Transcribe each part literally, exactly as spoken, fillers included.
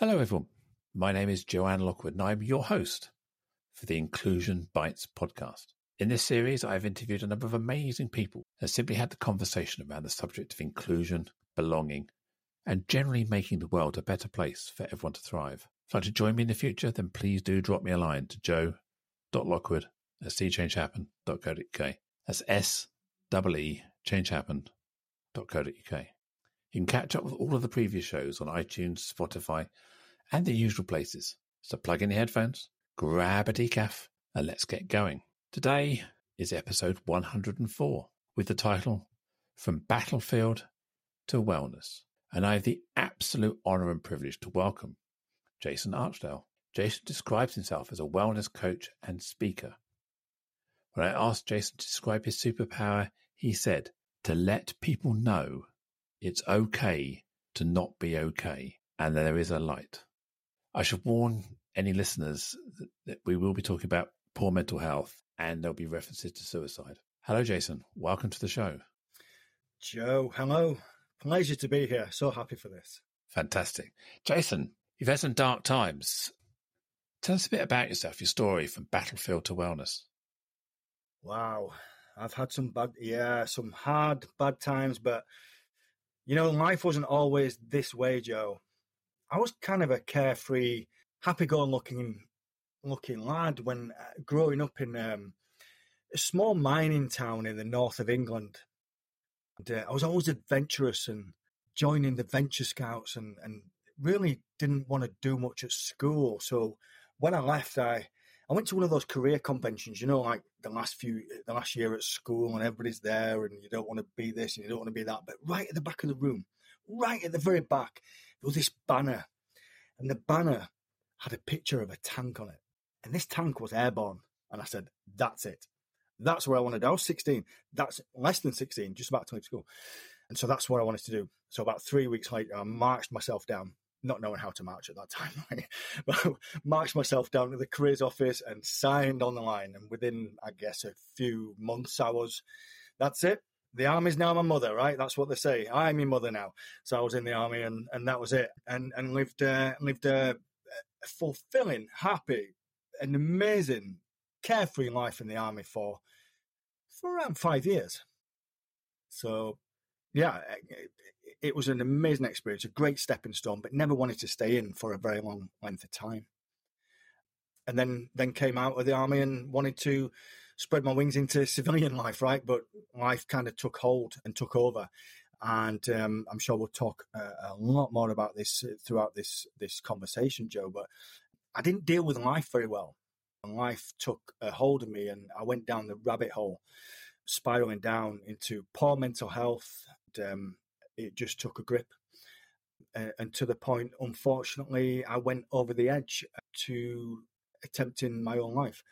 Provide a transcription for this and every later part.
Hello everyone, my name is Joanne Lockwood and I'm your host for the Inclusion Bites podcast. In this series, I've interviewed a number of amazing people and simply had the conversation around the subject of inclusion, belonging, and generally making the world a better place for everyone to thrive. If you'd like to join me in the future, then please do drop me a line to joe dot lockwood at see change happen dot co dot uk. That's S E E change happen dot co dot uk. You can catch up with all of the previous shows on iTunes, Spotify, and the usual places. So plug in your headphones, grab a decaf, and let's get going. Today is episode one hundred four with the title From Battlefield to Wellness. And I have the absolute honour and privilege to welcome Jason Archdale. Jason describes himself as a wellness coach and speaker. When I asked Jason to describe his superpower, he said, to let people know it's okay to not be okay, and there is a light. I should warn any listeners that, that we will be talking about poor mental health and there'll be references to suicide. Hello, Jason. Welcome to the show. Joe, hello. Pleasure to be here. So happy for this. Fantastic. Jason, you've had some dark times. Tell us a bit about yourself, your story from battlefield to wellness. Wow. I've had some bad, yeah, some hard, bad times, but you know, life wasn't always this way, Joe. I was kind of a carefree, happy-go-lucky looking lad when uh, growing up in um, a small mining town in the north of England. And, uh, I was always adventurous and joining the Venture Scouts and, and really didn't want to do much at school. So when I left, I, I went to one of those career conventions, you know, like the last few, the last year at school, and everybody's there and you don't want to be this and you don't want to be that. But right at the back of the room, right at the very back, there was this banner. And the banner had a picture of a tank on it. And this tank was airborne. And I said, that's it. That's where I wanted to. I was sixteen. That's less than sixteen, just about to leave school. And so that's what I wanted to do. So about three weeks later, I marched myself down, not knowing how to march at that time, right? But marched myself down to the careers office and signed on the line. And within, I guess, a few months, I was, that's it. The army's now my mother, right? That's what they say. I'm your mother now. So I was in the army, and, and that was it. And and lived uh, lived a, a fulfilling, happy, an amazing, carefree life in the army for for around five years. So, yeah, it, it was an amazing experience, a great stepping stone, but never wanted to stay in for a very long length of time. And then, then came out of the army and wanted to spread my wings into civilian life, right? But life kind of took hold and took over. And um, I'm sure we'll talk uh, a lot more about this throughout this this conversation, Joe. But I didn't deal with life very well. And life took a hold of me and I went down the rabbit hole, spiraling down into poor mental health. And, um, it just took a grip. Uh, and to the point, unfortunately, I went over the edge to attempting my own life.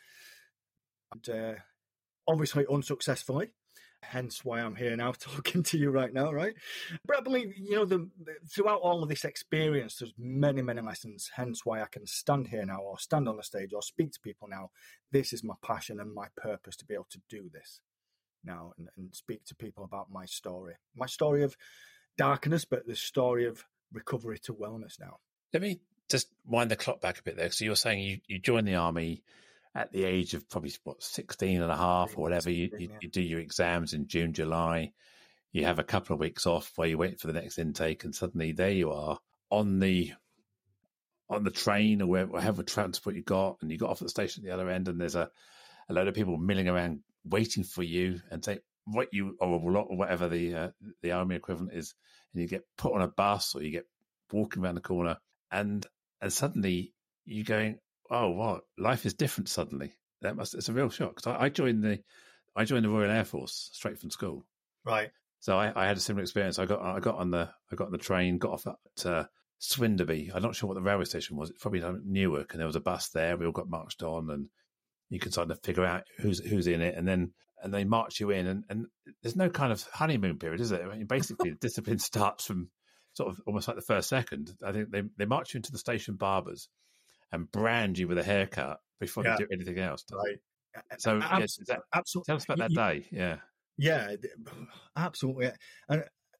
And uh, obviously unsuccessfully, hence why I'm here now talking to you right now, right? But I believe, you know, the, throughout all of this experience, there's many, many lessons, hence why I can stand here now or stand on the stage or speak to people now. This is my passion and my purpose to be able to do this now and, and speak to people about my story. My story of darkness, but the story of recovery to wellness now. Let me just wind the clock back a bit there. So you're saying you, you joined the army at the age of probably, what, sixteen and a half or whatever. You, you, you do your exams in June, July. You have a couple of weeks off where you wait for the next intake, and suddenly there you are on the on the train or wherever transport you got, and you got off at the station at the other end, and there's a, a load of people milling around waiting for you and say what you or whatever the uh, the army equivalent is, and you get put on a bus or you get walking around the corner. And and suddenly you're going, oh, what? Life is different suddenly. That must it's a real shock. So I, I joined the I joined the Royal Air Force straight from school. Right. So I, I had a similar experience. I got I got on the I got on the train, got off at uh, Swinderby. I'm not sure what the railway station was. It's probably Newark, and there was a bus there. We all got marched on, and you could sort of figure out who's who's in it, and then and they march you in, and, and there's no kind of honeymoon period, is there? I mean, basically, the discipline starts from sort of almost like the first second. I think they, they march you into the station barbers and brand you with a haircut before yeah. you do anything else. Right. So, Absol- yes, that, absolutely. Tell us about that you, day. Yeah. Yeah, absolutely. And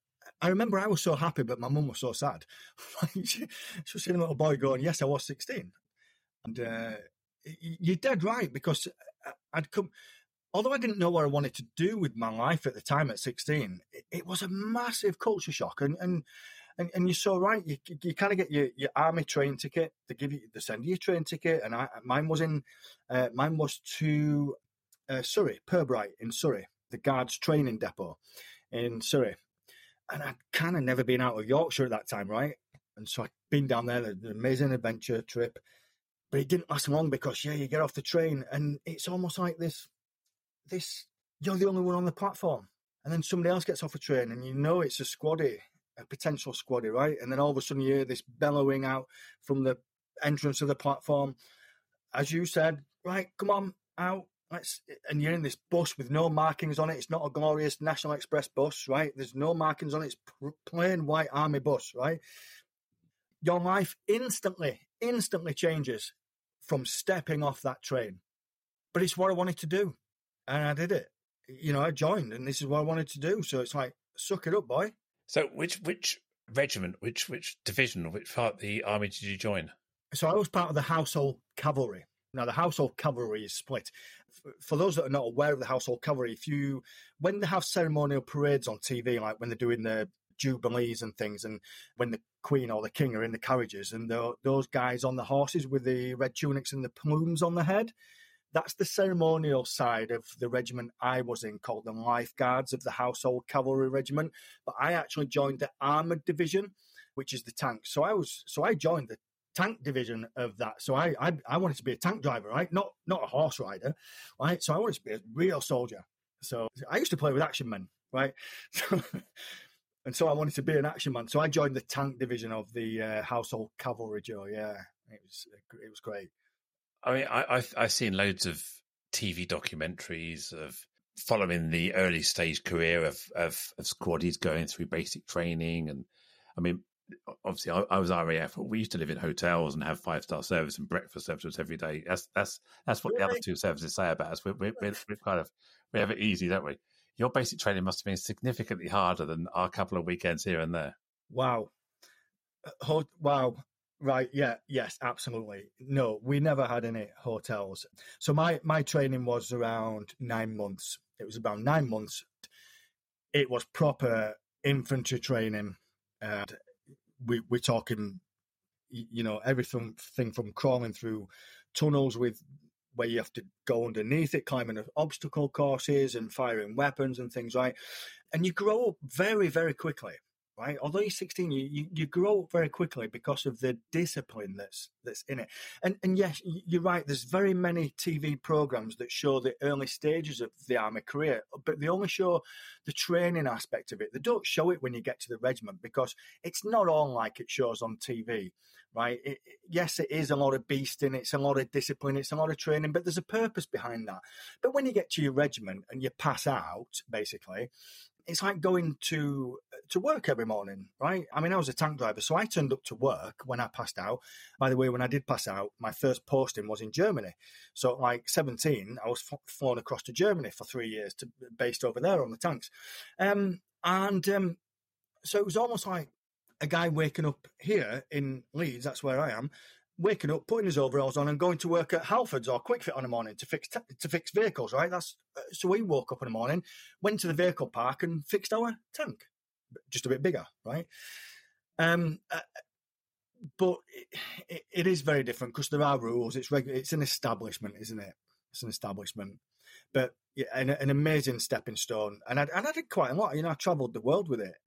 I remember I was so happy, but my mum was so sad. she, she was seeing a little boy going, yes, I was sixteen. And uh, you're dead right, because I'd come, although I didn't know what I wanted to do with my life at the time at sixteen, it, it was a massive culture shock. And and and, and you're so right. You you kind of get your, your army train ticket. They give you, they send you a train ticket, and I mine was in, uh, mine was to uh, Surrey, Pirbright in Surrey, the Guards training depot in Surrey. And I'd kind of never been out of Yorkshire at that time, right? And so I'd been down there, an amazing adventure trip. But it didn't last long because, yeah, you get off the train and it's almost like this, this, you're the only one on the platform. And then somebody else gets off a train and you know it's a squaddy, a potential squaddy, right? And then all of a sudden you hear this bellowing out from the entrance of the platform. As you said, right, come on, out. Let's, and you're in this bus with no markings on it. It's not a glorious National Express bus, right? There's no markings on it. It's plain white army bus, right? Your life instantly, instantly changes from stepping off that train. But it's what I wanted to do. And I did it. You know, I joined and this is what I wanted to do. So it's like, suck it up, boy. So which which regiment, which which division, which part of the army did you join? So I was part of the Household Cavalry. Now, the Household Cavalry is split. For those that are not aware of the Household Cavalry, if you, when they have ceremonial parades on T V, like when they're doing the jubilees and things, and when the Queen or the King are in the carriages, and those guys on the horses with the red tunics and the plumes on the head, that's the ceremonial side of the regiment I was in, called the Life Guards of the Household Cavalry Regiment. But I actually joined the Armoured Division, which is the tanks. So I was, so I joined the tank division of that. So I, I I wanted to be a tank driver, right? Not not a horse rider, right? So I wanted to be a real soldier. So I used to play with action men, right? So, and so I wanted to be an action man. So I joined the tank division of the uh, Household Cavalry, Joe. Yeah, it was it was great. I mean, I, I've I've seen loads of T V documentaries of following the early stage career of of, of squaddies going through basic training, and I mean, obviously, I, I was R A F. We used to live in hotels and have five star service and breakfast service every day. That's that's that's what really? The other two services say about us. We're, we're, we're, we're kind of we have it easy, don't we? Your basic training must have been significantly harder than our couple of weekends here and there. Wow, Ho- wow, right? Yeah, yes, absolutely. No, we never had any hotels. So my my training was around nine months. It was about nine months. It was proper infantry training, and We, we're talking, you know, everything thing from crawling through tunnels with where you have to go underneath it, climbing obstacle courses and firing weapons and things, right? And you grow up very, very quickly, right? Although you're sixteen, you, you, you grow up very quickly because of the discipline that's that's in it. And and yes, you're right. There's very many T V programs that show the early stages of the army career, but they only show the training aspect of it. They don't show it when you get to the regiment because it's not all like it shows on T V, right? It, it, yes, it is a lot of beasting, it's a lot of discipline, it's a lot of training, but there's a purpose behind that. But when you get to your regiment and you pass out, basically, it's like going to to work every morning, right? I mean, I was a tank driver, so I turned up to work when I passed out. By the way, when I did pass out, my first posting was in Germany. So at like seventeen, I was f- flown across to Germany for three years, to based over there on the tanks. Um, and um, so it was almost like a guy waking up here in Leeds, that's where I am, waking up, putting his overalls on and going to work at Halfords or Quickfit on a morning to fix t- to fix vehicles, right? That's so we woke up in the morning, went to the vehicle park and fixed our tank, just a bit bigger, right? Um, uh, but it, it, it is very different because there are rules. It's regu- It's an establishment, isn't it? It's an establishment. But yeah, an, an amazing stepping stone. And I, and I did quite a lot. You know, I travelled the world with it.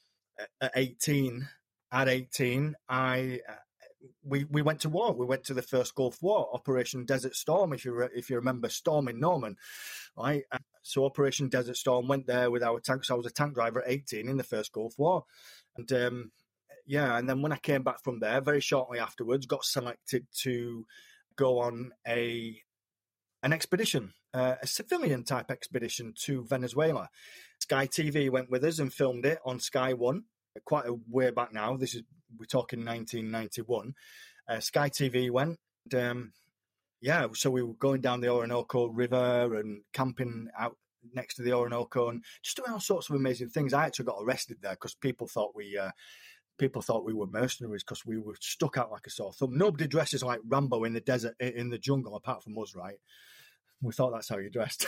At eighteen, at eighteen, I... Uh, We we went to war. We went to the first Gulf War, Operation Desert Storm, if you re, if you remember, storming Norman, right? So Operation Desert Storm went there with our tanks. I was a tank driver at eighteen in the first Gulf War, and um, yeah, and then when I came back from there, very shortly afterwards, got selected to go on a an expedition, uh, a civilian type expedition to Venezuela. Sky T V went with us and filmed it on Sky One. Quite a way back now. This is, we're talking nineteen ninety-one. Uh, Sky T V went. And, um, yeah, so we were going down the Orinoco River and camping out next to the Orinoco, and just doing all sorts of amazing things. I actually got arrested there because people thought we uh, people thought we were mercenaries because we were stuck out like a sore thumb. Nobody dresses like Rambo in the desert, in the jungle, apart from us, right? We thought that's how you dressed.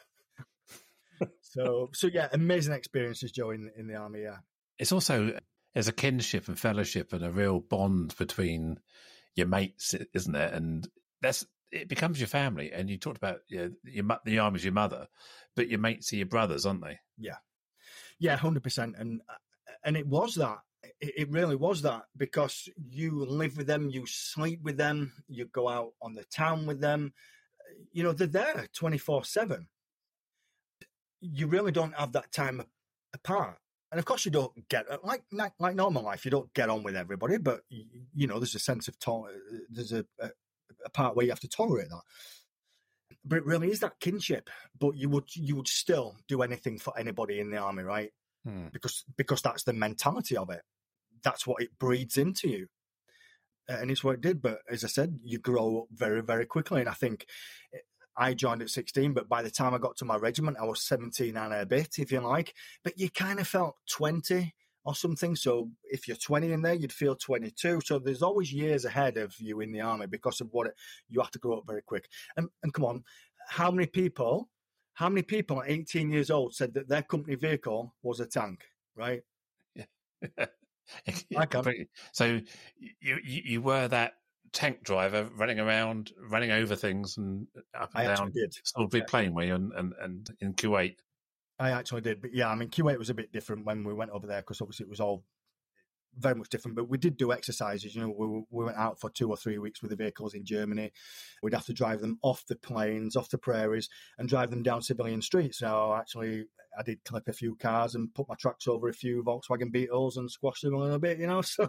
so, so yeah, amazing experiences, Joe, in in the army. Yeah, it's also there's a kinship and fellowship and a real bond between your mates, isn't there? And that's it becomes your family. And you talked about you know, your the army's your mother, but your mates are your brothers, aren't they? Yeah, yeah, hundred percent. And and it was that. It really was that because you live with them, you sleep with them, you go out on the town with them. You know, they're there twenty-four seven. You really don't have that time apart. And of course, you don't get like like normal life. You don't get on with everybody, but you know, there's a sense of to- there's a, a a part where you have to tolerate that. But it really is that kinship. But you would you would still do anything for anybody in the army, right? Hmm. Because because that's the mentality of it. That's what it breeds into you, and it's what it did. But as I said, you grow up very very quickly, and I think. I joined at sixteen, but by the time I got to my regiment, I was seventeen and a bit, if you like. But you kind of felt twenty or something. So if you're twenty in there, you'd feel twenty-two. So there's always years ahead of you in the army because of what it, you have to grow up very quick. And, and come on, how many people, how many people at eighteen years old said that their company vehicle was a tank, right? Yeah. I can. So you, you you were that tank driver running around, running over things and up and I down did. Salisbury yeah. Plain way and, and, and in Kuwait. I actually did. But yeah, I mean, Kuwait was a bit different when we went over there because obviously it was all very much different. But we did do exercises. You know, we, we went out for two or three weeks with the vehicles in Germany. We'd have to drive them off the plains, off the prairies, and drive them down civilian streets. So actually, I did clip a few cars and put my tracks over a few Volkswagen Beetles and squash them a little bit. You know, so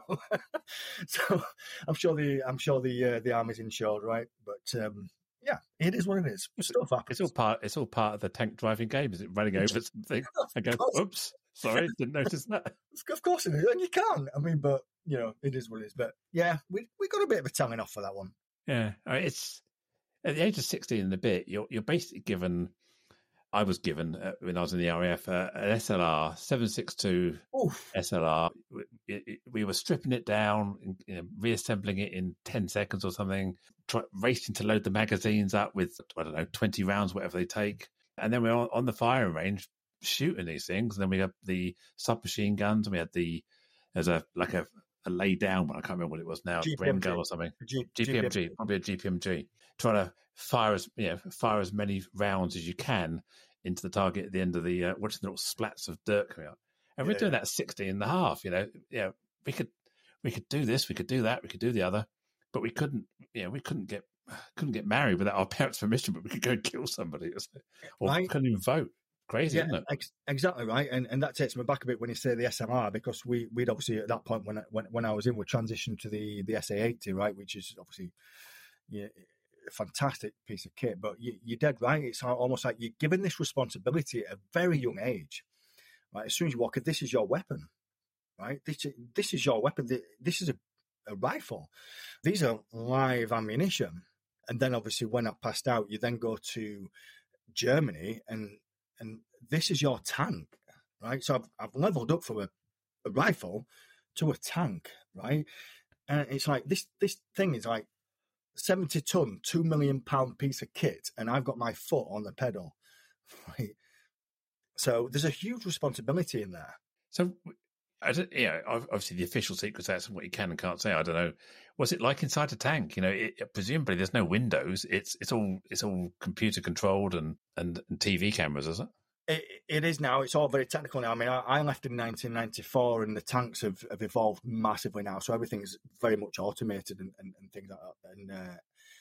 so I'm sure the I'm sure the uh, the army's insured, right? But um, yeah, it is what it is. Stuff happens. It's all part. It's all part of the tank driving game. Is it running over something? I go, oops, sorry, didn't notice that. Of course it is, and you can. I mean, but you know, it is what it is. But yeah, we we got a bit of a telling off for that one. Yeah, I mean, it's at the age of sixteen and a bit. You're you're basically given. I was given uh, when I was in the R A F uh, an S L R seven sixty-two S L R. We, it, we were stripping it down, you know, reassembling it in ten seconds or something. Try, racing to load the magazines up with I don't know twenty rounds, whatever they take, and then we're on, on the firing range shooting these things. And then we had the submachine guns, and we had the there's a like a, a lay down one. I can't remember what it was now, Bren gun or something. G, G P M G, probably a G P M G. Trying to fire as you know, fire as many rounds as you can into the target at the end of the uh, watching the little splats of dirt coming out. And yeah, we're doing that at sixteen and a half, you know. Yeah, we could we could do this, we could do that, we could do the other, but we couldn't, you know, we couldn't get couldn't get married without our parents' permission, but we could go and kill somebody. Or right. couldn't even vote. Crazy, yeah, isn't it? Ex- exactly right. And and that takes me back a bit when you say the S M R, because we we'd obviously at that point when when when I was in, we transitioned to the the S A eighty, right, which is obviously yeah. a fantastic piece of kit, but you, you're dead right. It's almost like you're given this responsibility at a very young age, right? As soon as you walk in, this is your weapon, right? This, this is your weapon. This is a, a rifle. These are live ammunition. And then obviously when I passed out, you then go to Germany and and this is your tank, right? So I've, I've leveled up from a, a rifle to a tank, right? And it's like this this thing is like seventy ton, two million pound piece of kit, and I've got my foot on the pedal. Right. So there's a huge responsibility in there. So, I don't, yeah, obviously the official secrets, that's what you can and can't say. I don't know. What's it like inside a tank? You know, it, presumably there's no windows. It's it's all it's all computer controlled and, and, and T V cameras, is it? It, it is now. It's all very technical now. I mean, I, I left in nineteen ninety-four, and the tanks have, have evolved massively now. So everything's very much automated and, and, and things like that. And uh,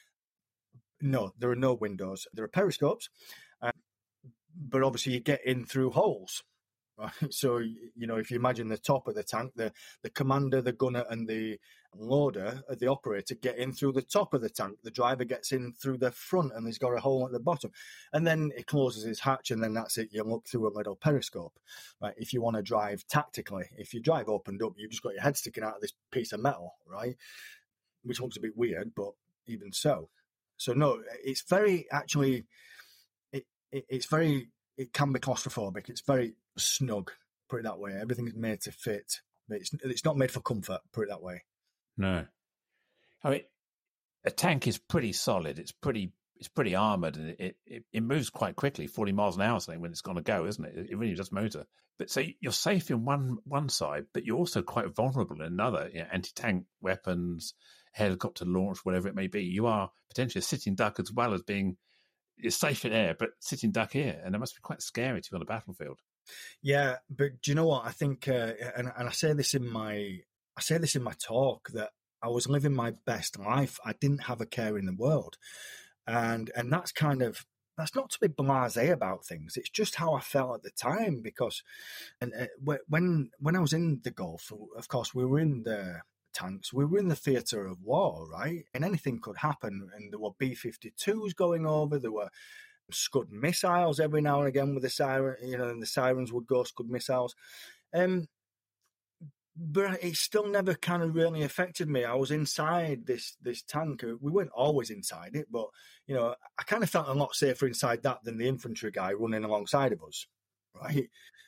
no, there are no windows. There are periscopes, uh, but obviously you get in through holes. Right? So you know, if you imagine the top of the tank, the the commander, the gunner, and the loader, the operator, get in through the top of the tank. The driver gets in through the front, and he's got a hole at the bottom. And then it closes his hatch, and then that's it. You look through a little periscope. Right? If you want to drive tactically, if your drive opened up, you've just got your head sticking out of this piece of metal, right? Which looks a bit weird, but even so. So no, it's very actually, it, it it's very it can be claustrophobic. It's very snug, put it that way. Everything's made to fit, but it's it's not made for comfort, put it that way. No, I mean, a tank is pretty solid. It's pretty it's pretty armored, and it it, it moves quite quickly, forty miles an hour, something when it's going to go, isn't it? It really does motor. But so you're safe in one one side, but you're also quite vulnerable in another. You know, anti-tank weapons, helicopter launch, whatever it may be. You are potentially a sitting duck as well as being you're safe in air, but sitting duck here, and it must be quite scary to be on a battlefield. Yeah, but do you know what I think? Uh, and and I say this in my I say this in my talk that I was living my best life. I didn't have a care in the world, and and that's kind of that's not to be blasé about things. It's just how I felt at the time because, and uh, when when I was in the Gulf, of course we were in the tanks. We were in the theatre of war, right? And anything could happen. And there were B fifty-twos going over. There were Scud missiles every now and again with the siren, you know, and the sirens would go Scud missiles. Um, but it still never kind of really affected me. I was inside this this tank. We weren't always inside it, but you know, I kind of felt a lot safer inside that than the infantry guy running alongside of us, right?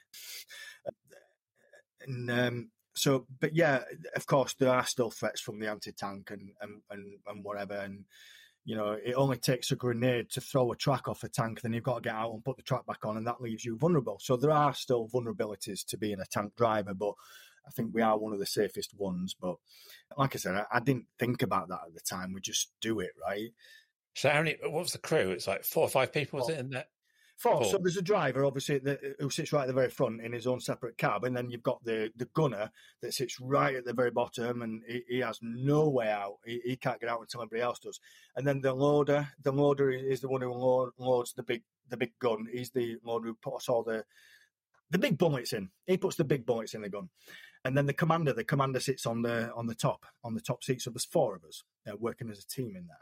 And um, so, but yeah, of course, there are still threats from the anti-tank and and and, and whatever. And you know, it only takes a grenade to throw a track off a tank, then you've got to get out and put the track back on, and that leaves you vulnerable. So there are still vulnerabilities to being a tank driver, but I think we are one of the safest ones. But like I said, I, I didn't think about that at the time. We just do it, right? So how many, what was the crew? It's like four or five people, was Four. it, in that? Four. So there's a driver, obviously, that, who sits right at the very front in his own separate cab, and then you've got the, the gunner that sits right at the very bottom, and he, he has no way out. He, he can't get out until everybody else does. And then the loader, the loader is the one who load, loads the big the big gun. He's the loader who puts all the the big bullets in. He puts the big bullets in the gun. And then the commander, the commander sits on the on the top on the top seat. So there's four of us uh, working as a team in there.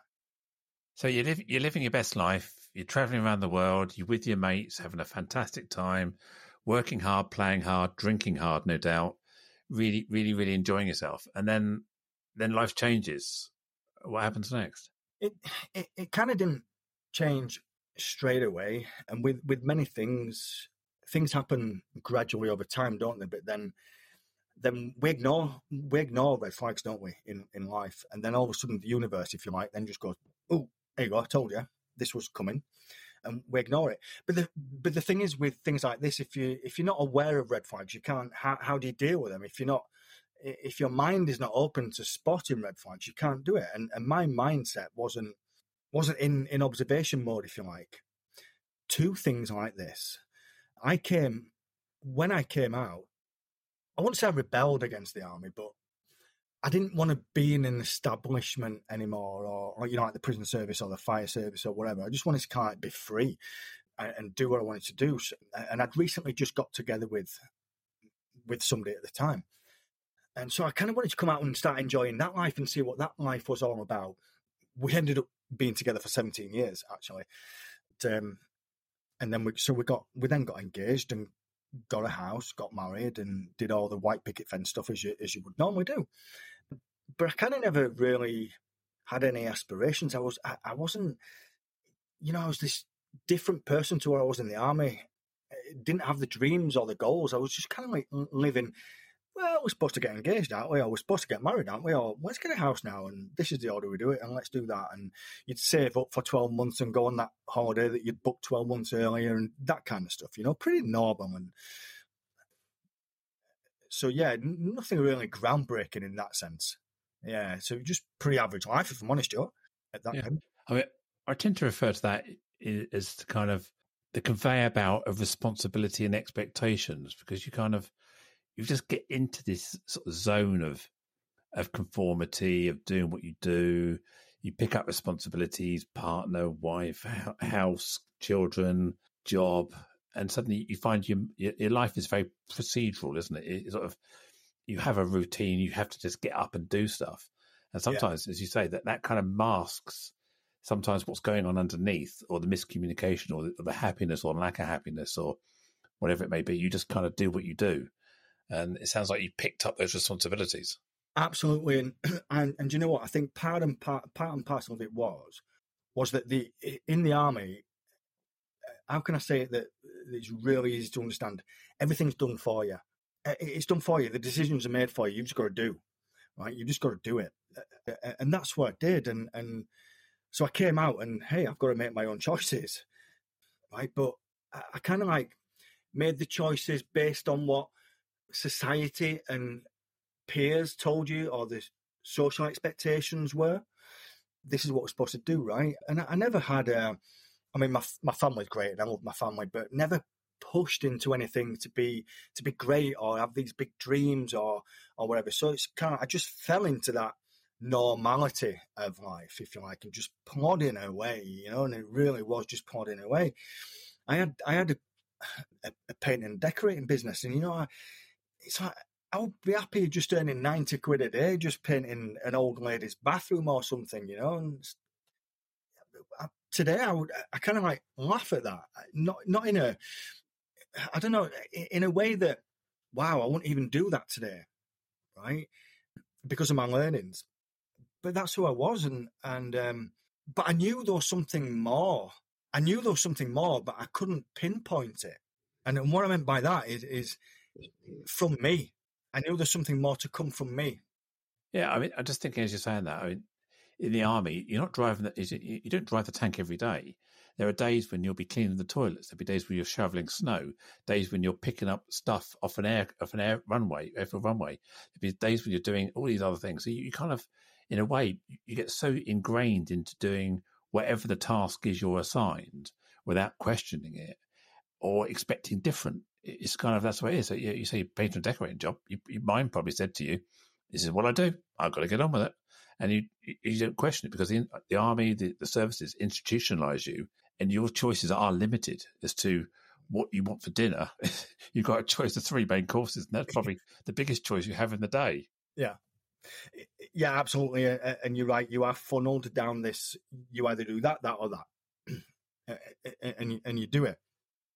So you live, you're living your best life. You're traveling around the world. You're with your mates, having a fantastic time, working hard, playing hard, drinking hard, no doubt. Really, really, really enjoying yourself. And then, then life changes. What happens next? It it, it kind of didn't change straight away. And with with many things, things happen gradually over time, don't they? But then. Then we ignore we ignore red flags, don't we, in, in life? And then all of a sudden, the universe, if you like, then just goes, "Oh, there you go. I told you this was coming," and we ignore it. But the but the thing is, with things like this, if you if you're not aware of red flags, you can't. How, how do you deal with them? If you're not, if your mind is not open to spotting red flags, you can't do it. And and my mindset wasn't wasn't in in observation mode, if you like. Two things like this. I came when I came out. I wouldn't say I rebelled against the army, but I didn't want to be in an establishment anymore, or, or you know, like the prison service or the fire service or whatever. I just wanted to kind of be free and, and do what I wanted to do. So, and I'd recently just got together with with somebody at the time, and so I kind of wanted to come out and start enjoying that life and see what that life was all about. We ended up being together for seventeen years, actually, but, um, and then we so we got we then got engaged and got a house, got married, and did all the white picket fence stuff as you as you would normally do. But I kind of never really had any aspirations. I was I, I wasn't, you know, I was this different person to where I was in the army. I didn't have the dreams or the goals. I was just kind of like living. Well, we're supposed to get engaged, aren't we? Or we're supposed to get married, aren't we? Or let's get a house now, and this is the order we do it, and let's do that. And you'd save up for twelve months and go on that holiday that you'd booked twelve months earlier, and that kind of stuff. You know, pretty normal. And so, yeah, nothing really groundbreaking in that sense. Yeah, so just pretty average life, if I'm honest, Joe. At that yeah. time, I mean, I tend to refer to that as the kind of the conveyor belt of responsibility and expectations, because you kind of you just get into this sort of zone of of conformity, of doing what you do. You pick up responsibilities, partner, wife, house, children, job, and suddenly you find your your life is very procedural, isn't it? It's sort of you have a routine. You have to just get up and do stuff. And sometimes, yeah. as you say, that, that kind of masks sometimes what's going on underneath, or the miscommunication, or the, or the happiness or lack of happiness, or whatever it may be. You just kind of do what you do. And it sounds like you picked up those responsibilities. Absolutely. And, and, and you know what? I think part and, part, part and parcel of it was, was that the in the army, how can I say it, that it's really easy to understand. Everything's done for you. It's done for you. The decisions are made for you. You've just got to do, right? You've just got to do it. And that's what I did. And, and so I came out and, hey, I've got to make my own choices, right? But I, I kind of like made the choices based on what society and peers told you or the social expectations were. This is what we're supposed to do, right? And I, I never had a, I mean, my my family's great and I love my family, but never pushed into anything to be to be great or have these big dreams or or whatever. So it's kind of, I just fell into that normality of life, if you like, and just plodding away, you know, and it really was just plodding away. I had I had a, a, a painting and decorating business, and you know, I, it's like I would be happy just earning ninety quid a day, just painting an old lady's bathroom or something, you know. And I, today, I would I kind of like laugh at that, not not in a, I don't know, in a way that, wow, I wouldn't even do that today, right? Because of my learnings. But that's who I was, and and um, but I knew there was something more. I knew there was something more, but I couldn't pinpoint it. And what I meant by that is, is from me. I knew there's something more to come from me. Yeah, I mean, I'm just thinking as you're saying that, I mean, in the army, you're not driving the, you don't drive the tank every day. There are days when you'll be cleaning the toilets. There'll be days when you're shoveling snow. Days when you're picking up stuff off an air, off an air runway, airfield runway. There'll be days when you're doing all these other things. So you, you kind of, in a way, you get so ingrained into doing whatever the task is you're assigned without questioning it or expecting different. It's kind of, that's what it is. So you, you say painting and decorating job, you, your mind probably said to you, this is what I do. I've got to get on with it. And you you don't question it because the, the army, the, the services institutionalize you and your choices are limited as to what you want for dinner. You've got a choice of three main courses, and that's probably the biggest choice you have in the day. Yeah. Yeah, absolutely. And you're right. You are funneled down this. You either do that, that, or that. and, you, and you do it.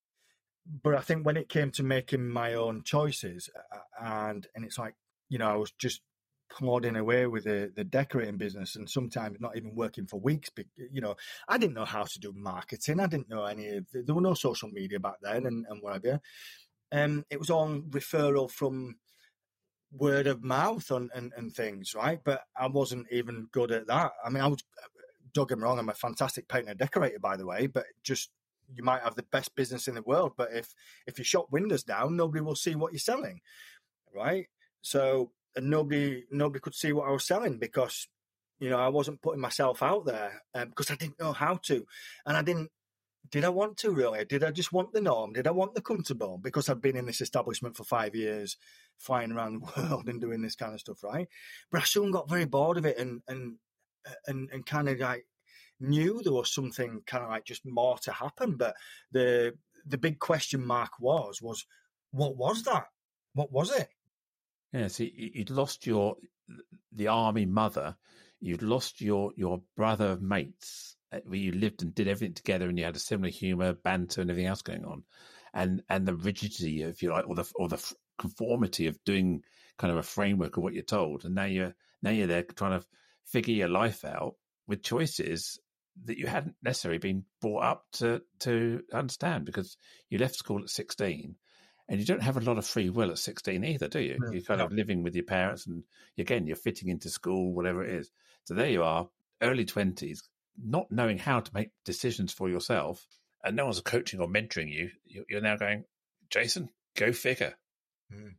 But I think when it came to making my own choices, and and it's like, you know, I was just plodding away with the, the decorating business and sometimes not even working for weeks. But, you know, I didn't know how to do marketing. I didn't know any of the, there were no social media back then and, and whatever. Um, it was all referral from word of mouth on, and, and things, right? But I wasn't even good at that. I mean, I was, don't get me wrong, I'm a fantastic painter and decorator, by the way, but just, you might have the best business in the world, but if, if you shut windows down, nobody will see what you're selling, right? So, and nobody nobody could see what I was selling because, you know, I wasn't putting myself out there um, because I didn't know how to. And I didn't, did I want to really? Did I just want the norm? Did I want the comfortable? Because I've been in this establishment for five years, flying around the world and doing this kind of stuff, right? But I soon got very bored of it and and and, and kind of like knew there was something kind of like just more to happen. But the the big question mark was, was what was that? What was it? Yeah, so you'd lost your the army mother, you'd lost your your brother mates where you lived and did everything together, and you had a similar humour, banter, and everything else going on, and and the rigidity, if you like, or the or the conformity of doing kind of a framework of what you're told, and now you're now you're there trying to figure your life out with choices that you hadn't necessarily been brought up to to understand because you left school at sixteen. And you don't have a lot of free will at sixteen either, do you? No, you're kind no. of living with your parents and, again, you're fitting into school, whatever it is. So there you are, early twenties, not knowing how to make decisions for yourself, and no one's coaching or mentoring you. You're now going, Jason, go figure. Mm.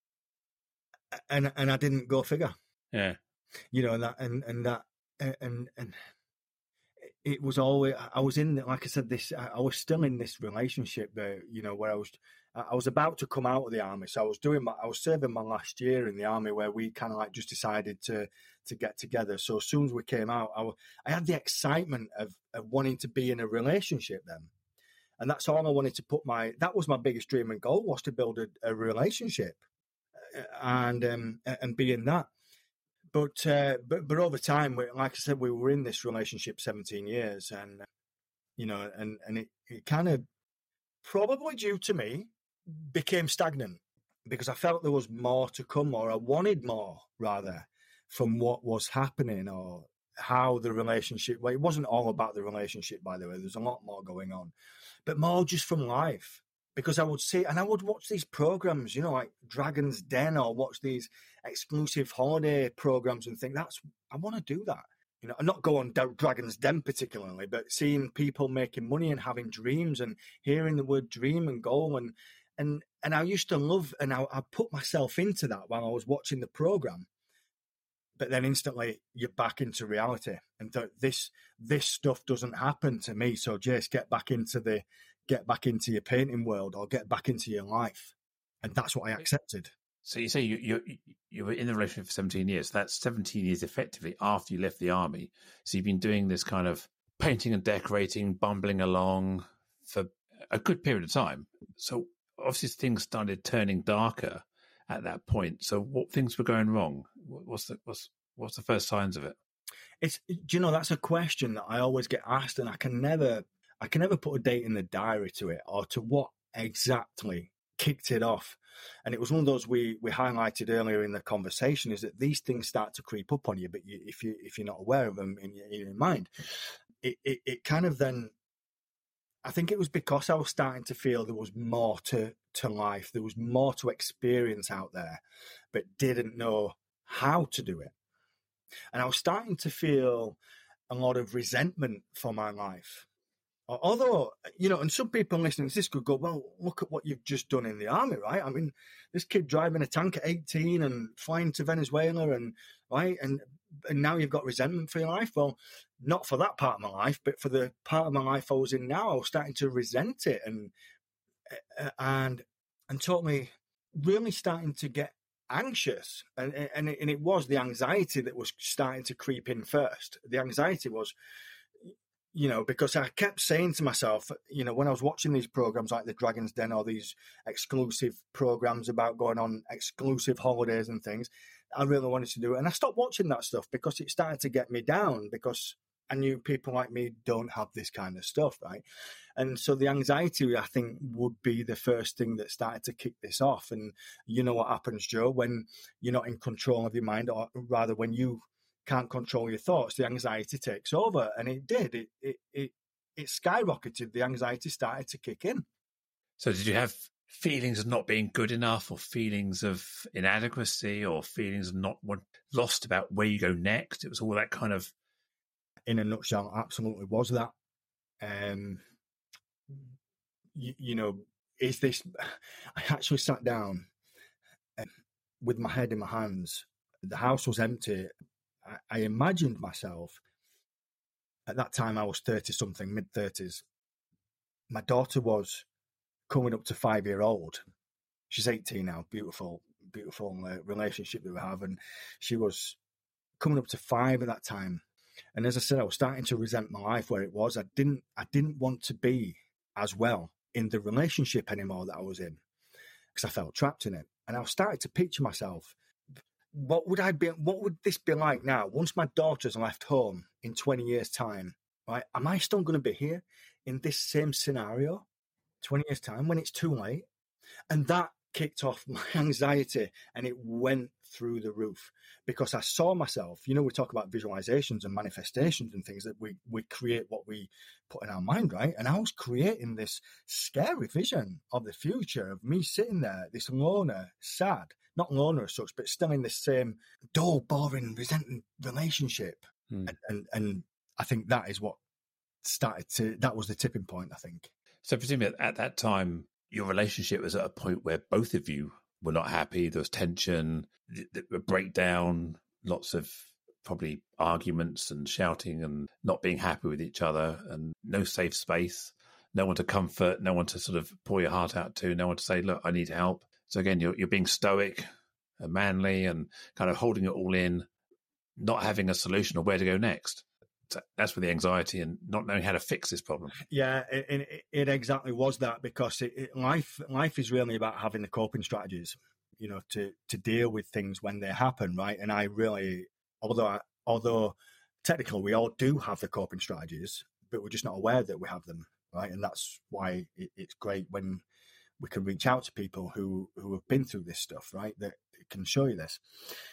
And and I didn't go figure. Yeah. You know, and that, and, and that, and, and it was always, I was in, like I said, this, I was still in this relationship there, you know, where I was, I was about to come out of the army. So I was doing my, I was serving my last year in the army where we kind of like just decided to, to get together. So as soon as we came out, I, I had the excitement of, of wanting to be in a relationship then. And that's all I wanted to put my, that was my biggest dream and goal, was to build a, a relationship and, um, and be in that. But, uh, but, but over time, we, like I said, we were in this relationship seventeen years and, you know, and, and it, it kind of, probably due to me, became stagnant because I felt there was more to come, or I wanted more rather from what was happening or how the relationship, well, it wasn't all about the relationship, by the way, there's a lot more going on, but more just from life, because I would see, and I would watch these programs, you know, like Dragon's Den, or watch these exclusive holiday programs and think, that's, I want to do that. You know, and not go on Dragon's Den particularly, but seeing people making money and having dreams and hearing the word dream and goal. And, and, and I used to love, and I, I put myself into that while I was watching the program. But then instantly you're back into reality, and th- this, this stuff doesn't happen to me. So Jace, get back into the, get back into your painting world, or get back into your life. And that's what I accepted. So you say you you you were in the relationship for seventeen years. So that's seventeen years effectively after you left the army. So you've been doing this kind of painting and decorating, bumbling along for a good period of time. So obviously things started turning darker at that point. So what things were going wrong? What's the what's what's the first signs of it? It's, do you know, that's a question that I always get asked, and I can never I can never put a date in the diary to it, or to what exactly kicked it off. And it was one of those we we highlighted earlier in the conversation, is that these things start to creep up on you, but you, if you if you're not aware of them in your, in your mind, it, it it kind of then, I think it was because I was starting to feel there was more to to life, there was more to experience out there, but didn't know how to do it. And I was starting to feel a lot of resentment for my life. Although, you know, and some people listening to this could go, well, look at what you've just done in the army, right? I mean, this kid driving a tank at eighteen and flying to Venezuela, and right, and and now you've got resentment for your life. Well, not for that part of my life, but for the part of my life I was in now, I was starting to resent it, and and and totally, really starting to get anxious, and and it, and it was the anxiety that was starting to creep in first. The anxiety was, you know, because I kept saying to myself, you know, when I was watching these programs like the Dragon's Den, or these exclusive programs about going on exclusive holidays and things, I really wanted to do it. And I stopped watching that stuff because it started to get me down, because I knew people like me don't have this kind of stuff, right? And so the anxiety, I think, would be the first thing that started to kick this off. And you know what happens, Joe, when you're not in control of your mind, or rather when you can't control your thoughts, the anxiety takes over. And it did. It it it, it skyrocketed. The anxiety started to kick in. So did you have feelings of not being good enough, or feelings of inadequacy, or feelings of not what, lost about where you go next? It was all that kind of... In a nutshell, absolutely was that. Um, you, you know, is this... I actually sat down with my head in my hands. The house was empty. I, I imagined myself, at that time I was thirty-something, mid-thirties. My daughter was coming up to five-year-old. She's eighteen now, beautiful, beautiful uh, relationship that we have. And she was coming up to five at that time. And as I said, I was starting to resent my life where it was. I didn't, I didn't want to be as well in the relationship anymore that I was in, because I felt trapped in it. And I started to picture myself, what would I be, what would this be like now? Once my daughter's left home in twenty years' time, right? Am I still going to be here in this same scenario twenty years' time when it's too late? And that kicked off my anxiety, and it went through the roof, because I saw myself, you know, we talk about visualizations and manifestations and things, that we, we create what we put in our mind, right? And I was creating this scary vision of the future of me sitting there, this loner, sad, not loner as such, but still in this same dull, boring, resenting relationship. Hmm. And, and, and I think that is what started to, that was the tipping point, I think. So presumably at that time, your relationship was at a point where both of you were not happy. There was tension, a breakdown, lots of probably arguments and shouting and not being happy with each other, and no safe space, no one to comfort, no one to sort of pour your heart out to, no one to say, look, I need help. So again, you're, you're being stoic and manly and kind of holding it all in, not having a solution or where to go next. So that's where the anxiety and not knowing how to fix this problem. Yeah, it, it, it exactly was that, because it, it, life life is really about having the coping strategies, you know, to, to deal with things when they happen, right? And I really, although I, although technically we all do have the coping strategies, but we're just not aware that we have them, right? And that's why it, it's great when we can reach out to people who, who have been through this stuff, right? That can show you this.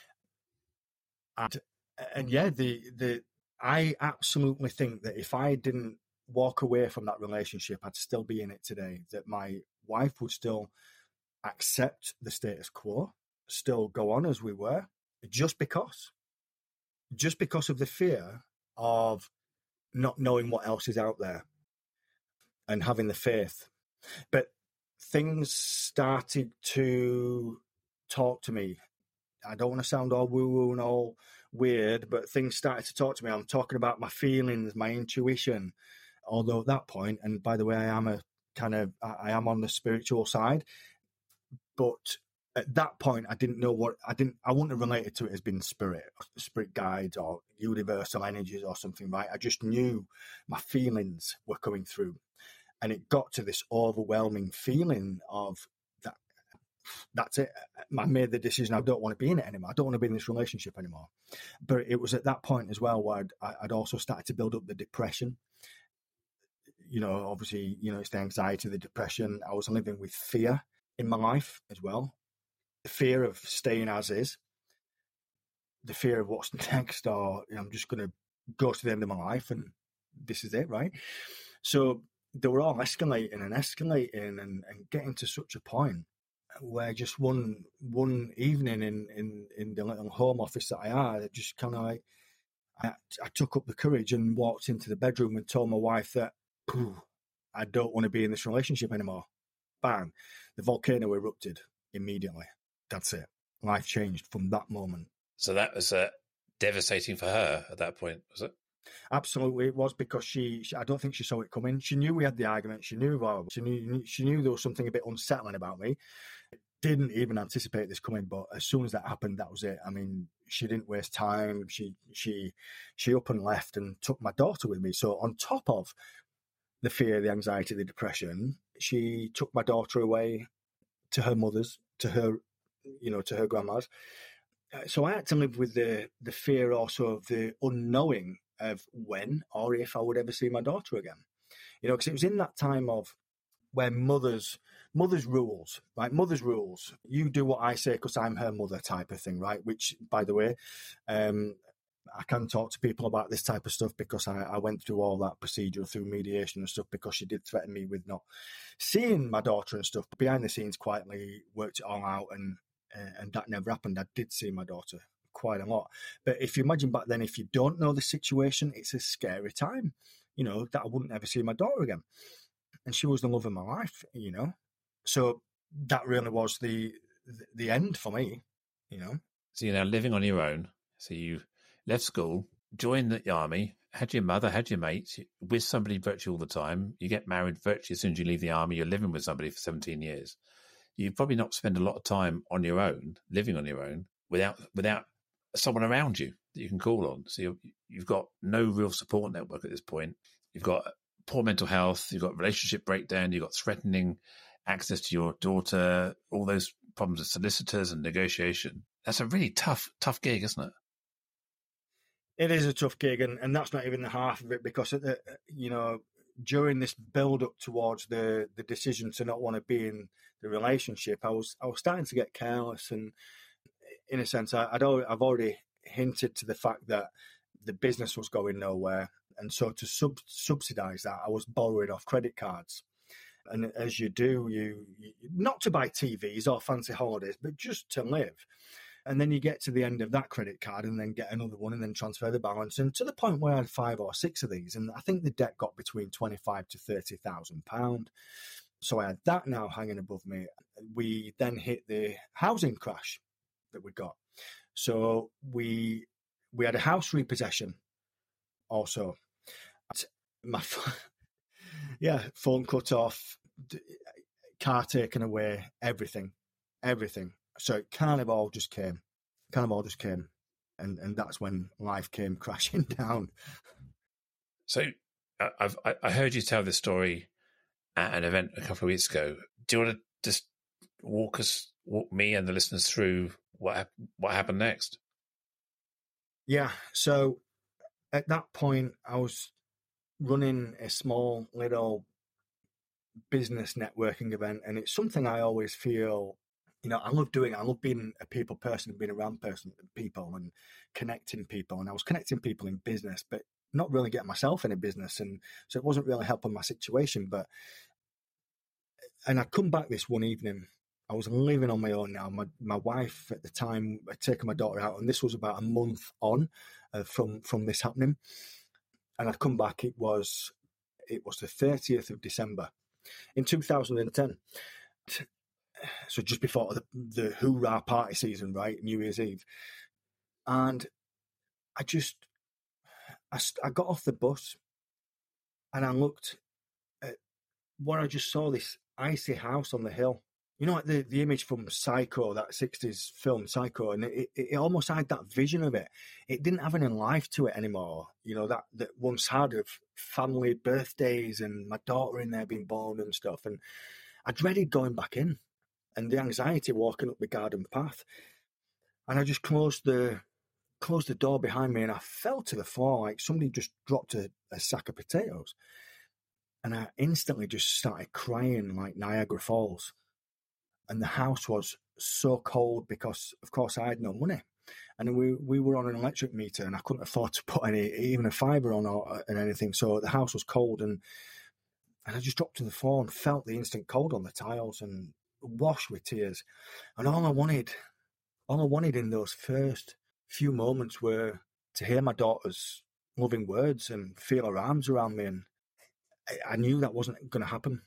And and yeah, the the I absolutely think that if I didn't walk away from that relationship, I'd still be in it today. That my wife would still accept the status quo, still go on as we were, just because, just because of the fear of not knowing what else is out there and having the faith. But things started to talk to me. I don't want to sound all woo-woo and all weird, but things started to talk to me. I'm talking about my feelings, my intuition. Although at that point, and by the way, I am a kind of, I am on the spiritual side, but at that point, I didn't know what, I didn't, I wouldn't have related to it as being spirit, spirit guides or universal energies or something, right? I just knew my feelings were coming through. And it got to this overwhelming feeling of that, that's it. I made the decision, I don't want to be in it anymore. I don't want to be in this relationship anymore. But it was at that point as well where I'd, I'd also started to build up the depression. You know, obviously, you know, it's the anxiety, the depression. I was living with fear in my life as well. The fear of staying as is. The fear of what's next, or you know, I'm just going to go to the end of my life and this is it, right? So they were all escalating and escalating and, and getting to such a point where just one one evening in, in, in the little home office that I had, I just kind of like, I, I took up the courage and walked into the bedroom and told my wife that, I don't want to be in this relationship anymore. Bang. The volcano erupted immediately. That's it. Life changed from that moment. So that was uh, devastating for her at that point, was it? Absolutely, it was, because she, she, I don't think she saw it coming. She knew we had the argument. She knew, well, she knew, she knew there was something a bit unsettling about me. Didn't even anticipate this coming, but as soon as that happened, that was it. I mean, she didn't waste time. She, she, she up and left and took my daughter with me. So on top of the fear, the anxiety, the depression, she took my daughter away to her mother's, to her, you know, to her grandma's. So I had to live with the the fear also of the unknowing of when or if I would ever see my daughter again. You know, because it was in that time of where mothers, mothers rules, right? Mothers rules. You do what I say because I'm her mother type of thing, right? Which, by the way, um, I can talk to people about this type of stuff because I, I went through all that procedure through mediation and stuff, because she did threaten me with not seeing my daughter and stuff. But behind the scenes, quietly worked it all out, and uh, and that never happened. I did see my daughter quite a lot. But if you imagine back then, if you don't know the situation, it's a scary time, you know, that I wouldn't ever see my daughter again. And she was the love of my life, you know. So that really was the the end for me, you know. So you're now living on your own. So you left school, joined the army, had your mother, had your mates, with somebody virtually all the time. You get married virtually as soon as you leave the army. You're living with somebody for seventeen years. You probably not spend a lot of time on your own, living on your own, without without someone around you that you can call on. So you're, you've got no real support network at this point. You've got poor mental health. You've got relationship breakdown. You've got threatening access to your daughter. All those problems with solicitors and negotiation. That's a really tough, tough gig, isn't it? It is a tough gig, and, and that's not even the half of it, because, at the, you know, during this build-up towards the, the decision to not want to be in the relationship, I was I was starting to get careless, and in a sense, I, I'd already, I've already hinted to the fact that the business was going nowhere, and so to sub, subsidise that, I was borrowing off credit cards. And as you do, you, you not to buy T Vs or fancy holidays, but just to live. And then you get to the end of that credit card and then get another one and then transfer the balance. And to the point where I had five or six of these. And I think the debt got between twenty-five to thirty thousand pounds. So I had that now hanging above me. We then hit the housing crash that we got. So we we had a house repossession also. My yeah, phone cut off, car taken away, everything, everything. So it kind of all just came, kind of all just came. And, and that's when life came crashing down. So I've, I heard you tell this story at an event a couple of weeks ago. Do you want to just walk us, walk me and the listeners through what what happened next? Yeah. So at that point, I was running a small little business networking event, and it's something I always feel, you know, I love doing. I love being a people person and being around person, people and connecting people. And I was connecting people in business, but not really getting myself in a business. And so it wasn't really helping my situation. But And I'd come back this one evening. I was living on my own now. My my wife at the time had taken my daughter out, and this was about a month on uh, from from this happening. And I'd come back. It was it was the thirtieth of December in two thousand ten. So just before the, the hoorah party season, right, New Year's Eve. And I just I, I got off the bus, and I looked at what I just saw, this icy house on the hill. You know, like the, the image from Psycho, that sixties film Psycho, and it, it, it almost had that vision of it. It didn't have any life to it anymore, you know, that, that once had of family birthdays and my daughter in there being born and stuff. And I dreaded going back in, and the anxiety walking up the garden path. And I just closed the closed the door behind me, and I fell to the floor like somebody just dropped a, a sack of potatoes. And I instantly just started crying like Niagara Falls. And the house was so cold because, of course, I had no money. And we we were on an electric meter, and I couldn't afford to put any, even a fibre on or and anything. So the house was cold, and and I just dropped to the floor and felt the instant cold on the tiles and washed with tears. And all I wanted, all I wanted in those first few moments were to hear my daughter's loving words and feel her arms around me. And I, I knew that wasn't going to happen.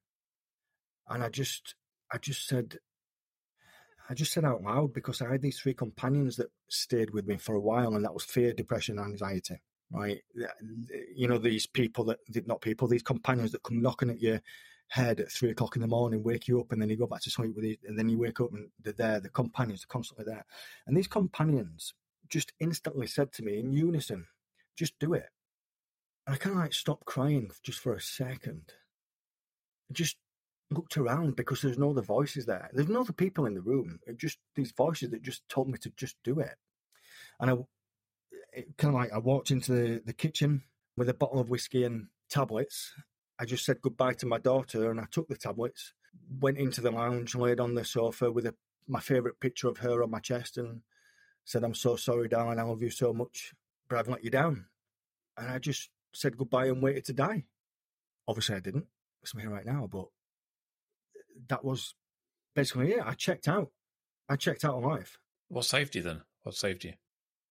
And I just... I just said, I just said out loud, because I had these three companions that stayed with me for a while, and that was fear, depression, anxiety, right? You know, these people that, not people, these companions that come knocking at your head at three o'clock in the morning, wake you up, and then you go back to sleep with you, and then you wake up and they're there, the companions are constantly there. And these companions just instantly said to me in unison, just do it. And I kind of like stopped crying just for a second. Just looked around, because there's no other voices there. There's no other people in the room. It just these voices that just told me to just do it. And I it kind of like I walked into the, the kitchen with a bottle of whiskey and tablets. I just said goodbye to my daughter, and I took the tablets, went into the lounge, laid on the sofa with a, my favourite picture of her on my chest, and said, "I'm so sorry, darling. I love you so much, but I've let you down." And I just said goodbye and waited to die. Obviously, I didn't. I'm here right now, but that was basically it. I checked out. I checked out of life. What saved you then? What saved you?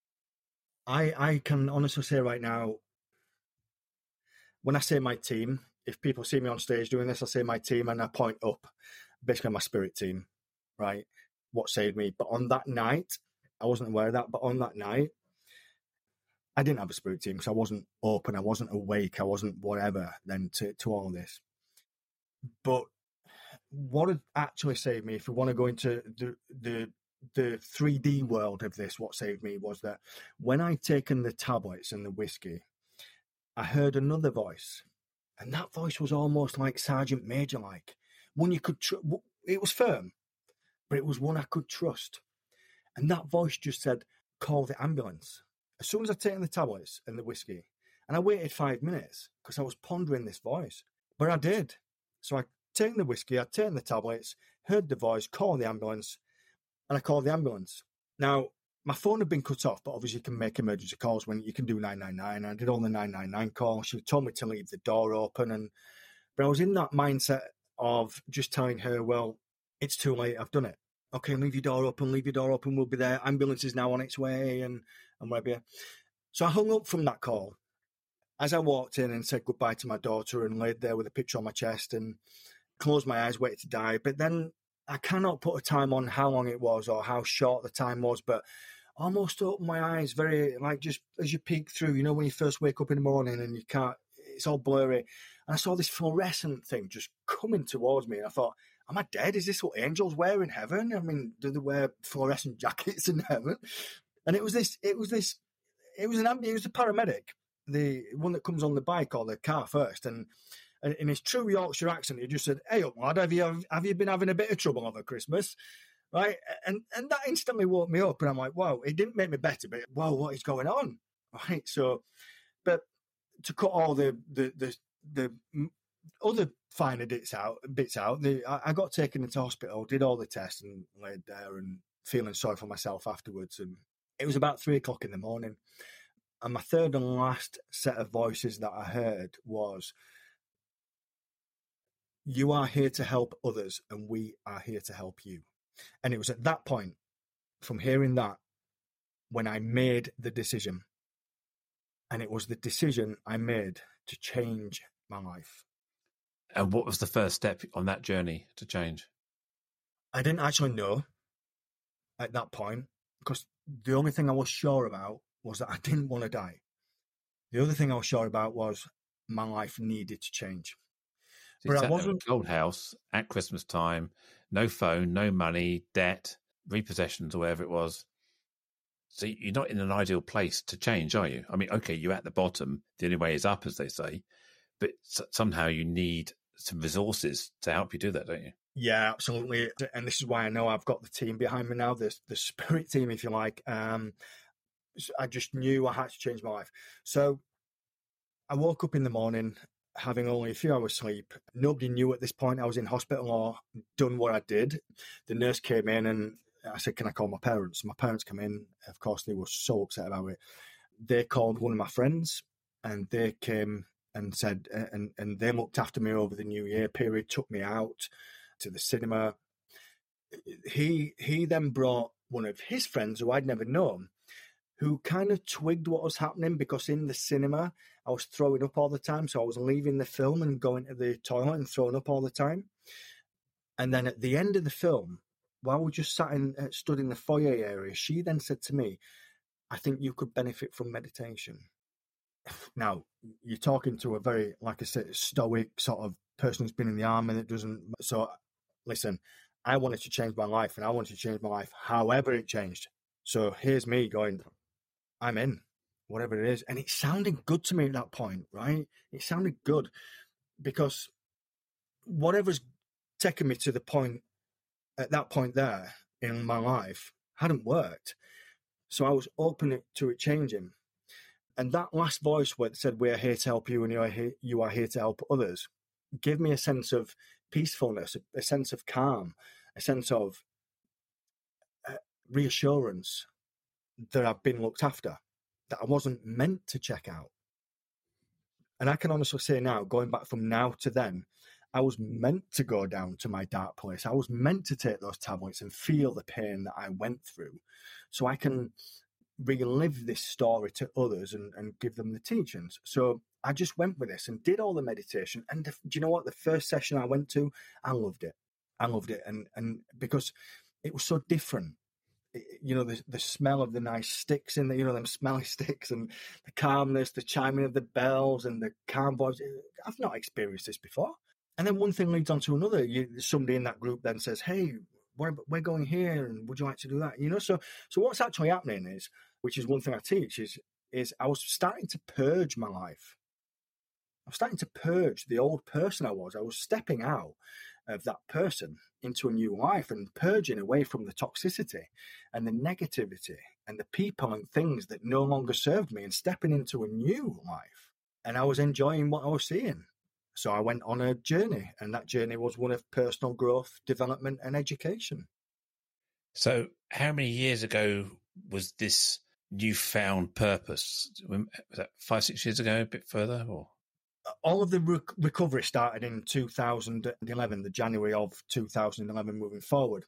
I I can honestly say right now, when I say my team, if people see me on stage doing this, I say my team and I point up, basically my spirit team, right? What saved me. But on that night, I wasn't aware of that, but on that night, I didn't have a spirit team because I wasn't open, I wasn't awake, I wasn't whatever then to, to all this. But what had actually saved me, if we want to go into the the the three D world of this, what saved me was that when I'd taken the tablets and the whiskey, I heard another voice, and that voice was almost like Sergeant Major, like one you could. Tr- it was firm, but it was one I could trust. And that voice just said, "Call the ambulance." As soon as I'd taken the tablets and the whiskey, and I waited five minutes because I was pondering this voice, but I did. So I taken the whiskey, I'd taken the tablets, heard the voice, call the ambulance, and I called the ambulance. Now, my phone had been cut off, but obviously you can make emergency calls when you can do nine nine nine. I did all the nine nine nine calls. She told me to leave the door open, and but I was in that mindset of just telling her, well, it's too late, I've done it. Okay, leave your door open, leave your door open, we'll be there. Ambulance is now on its way, and, and whatever. So I hung up from that call. As I walked in and said goodbye to my daughter and laid there with a picture on my chest and closed my eyes, waited to die. But then I cannot put a time on how long it was or how short the time was, but almost opened my eyes very, like just as you peek through, you know, when you first wake up in the morning and you can't, it's all blurry. And I saw this fluorescent thing just coming towards me. And I thought, am I dead? Is this what angels wear in heaven? I mean, do they wear fluorescent jackets in heaven? And it was this, it was this, it was an, it was a paramedic, the one that comes on the bike or the car first. And, and in his true Yorkshire accent, he just said, "Hey up, lad, have you, have you been having a bit of trouble over Christmas?" Right? And and that instantly woke me up. And I'm like, wow, it didn't make me better, but wow, what is going on? Right? So, but to cut all the, the, the, the other finer bits out, bits out, the, I, I got taken into hospital, did all the tests and laid there and feeling sorry for myself afterwards. And it was about three o'clock in the morning. And my third and last set of voices that I heard was, you are here to help others and we are here to help you. And it was at that point, from hearing that, when I made the decision. And it was the decision I made to change my life. And what was the first step on that journey to change? I didn't actually know at that point, because the only thing I was sure about was that I didn't want to die. The other thing I was sure about was my life needed to change. So but I wasn't. Old house at Christmas time, no phone, no money, debt, repossessions, or whatever it was. So you're not in an ideal place to change, are you? I mean, okay, you're at the bottom. The only way is up, as they say. But somehow you need some resources to help you do that, don't you? Yeah, absolutely. And this is why I know I've got the team behind me now, the, the spirit team, if you like. Um, I just knew I had to change my life. So I woke up in the morning having only a few hours sleep. Nobody knew at this point I was in hospital or done what I did. The nurse came in and I said, can I call my parents? My parents came in. Of course, they were so upset about it. They called one of my friends and they came and said, and, and they looked after me over the New Year period, took me out to the cinema. He he then brought one of his friends who I'd never known, who kind of twigged what was happening, because in the cinema I was throwing up all the time. So I was leaving the film and going to the toilet and throwing up all the time. And then at the end of the film, while we just sat in, uh, stood in the foyer area, she then said to me, I think you could benefit from meditation. Now, you're talking to a very, like I said, stoic sort of person who's been in the army that doesn't. So, listen, I wanted to change my life and I wanted to change my life however it changed. So here's me going, I'm in, whatever it is. And it sounded good to me at that point, right? It sounded good because whatever's taken me to the point, at that point there in my life, hadn't worked. So I was open to it changing. And that last voice where it said, we're here to help you and you are here, you are here to help others, gave me a sense of peacefulness, a sense of calm, a sense of uh, reassurance that I've been looked after, that I wasn't meant to check out. And I can honestly say now, going back from now to then, I was meant to go down to my dark place. I was meant to take those tablets and feel the pain that I went through so I can relive this story to others and, and give them the teachings. So I just went with this and did all the meditation. And do you know what? The first session I went to, I loved it. I loved it. And, and because it was so different. You know, the the smell of the nice sticks in the, you know, them smelly sticks, and the calmness, the chiming of the bells and the calm voice. I've not experienced this before. And then one thing leads on to another. You, somebody in that group then says, hey, we're, we're going here and would you like to do that? You know, so so what's actually happening is, which is one thing I teach, is, is I was starting to purge my life. I was starting to purge the old person I was. I was stepping out of that person into a new life and purging away from the toxicity and the negativity and the people and things that no longer served me and stepping into a new life. And I was enjoying what I was seeing. So I went on a journey, and that journey was one of personal growth, development and education. So how many years ago was this newfound purpose? Was that five, six years ago, a bit further? Or all of the rec- recovery started in two thousand eleven, the January of two thousand eleven moving forward.